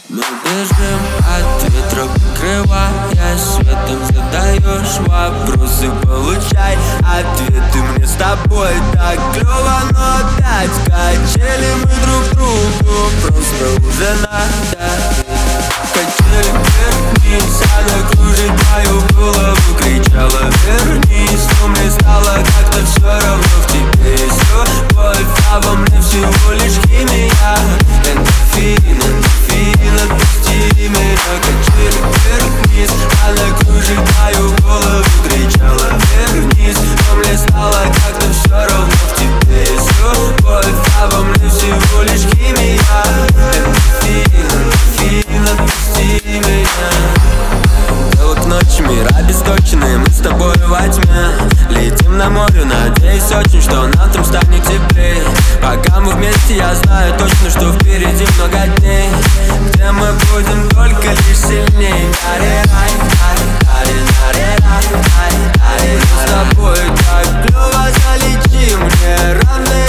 Мы бежим от ветра, покрываясь светом. Задаешь вопросы, получай ответы. Мне с тобой так клёво, но опять качели мы друг другу. Просто уже надо. Качели вверх-вниз, она кружит мою голову. Кричала вернись, но мне стало как-то все равно. В тебе есть любовь, а во мне всего лишь химия. Эндорфин, эндорфин, отпусти меня. Качели вверх-вниз, она кружит мою голову. Кричала вернись, но мне стало как-то все равно. В тебе есть любовь, а во мне всего лишь химия. Эндорфин, эндорфин, отпусти меня. Дело к ночи, мира обесточенные, мы с тобой во тьме. Летим на море, надеюсь очень, что нам там станет теплее. Пока мы вместе, я знаю точно, что впереди много дней, где мы будем только лишь сильней. Мы с тобой так клёво, залети мне раны.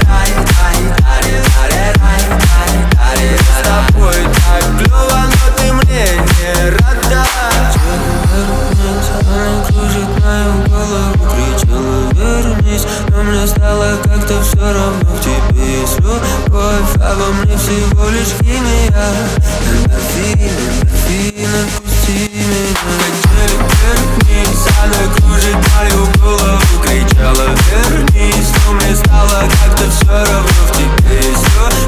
Мы с тобой так клёво, но ты мне не рада. Она кружит мою голову, кричала вернись, но мне стало как-то все равно. В тебе есть любовь, а во мне всего лишь химия. Эндорфин, эндорфин, отпусти меня. Качели вверх-вниз, она кружит мою голову. Кричала вернись, но мне стало как-то все равно. В тебе есть любовь,